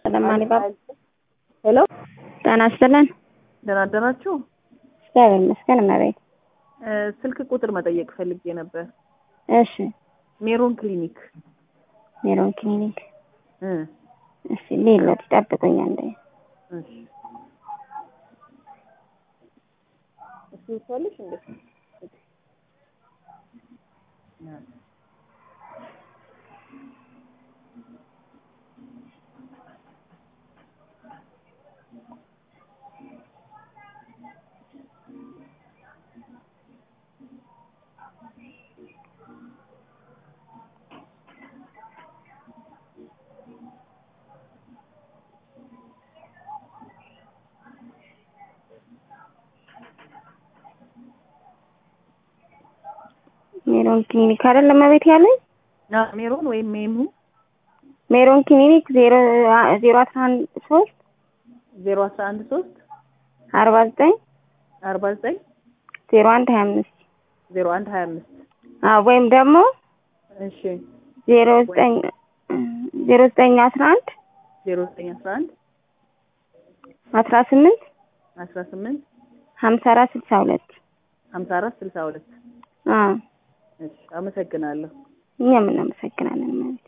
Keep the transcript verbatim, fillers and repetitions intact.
ለማን ይባል ሄሎ ጤና ይስጥልን ደህና አደራችሁ እግዚአብሔር ይመስገን ማለት ስልክ ቁጥር መጠየቅ ፈልጌ ነበር እሺ ሜሮን ክሊኒክ ሜሮን ክሊኒክ እ እሺ ሌላ ተጠብቁኝ አንዴ እሺ እሺ ሰልሽ እንዴ ሜሮን ክሊኒክ አይደለም ማለት ያለኝ ና ሜሮን ወይ ሜሙ ሜሮን ክሊኒክ ዜሮ ዜሮ አስራ አንድ ሶስት ዜሮ አስራ አንድ ሶስት አርባ ዘጠኝ አርባ ዘጠኝ ዜሮ አንድ ሀያ አምስት ዜሮ አንድ ሀያ አምስት አዎ ወይም ደግሞ እሺ ዜሮ ዘጠኝ ዜሮ ዘጠኝ አስራ አንድ ዜሮ ዘጠኝ አስራ አንድ አስራ ስምንት አስራ ስምንት ሀምሳ አራት ስልሳ ሁለት ሀምሳ አራት ስልሳ ሁለት አዎ እሺ አመሰግናለሁ እኛም እናመሰግናለን ማለት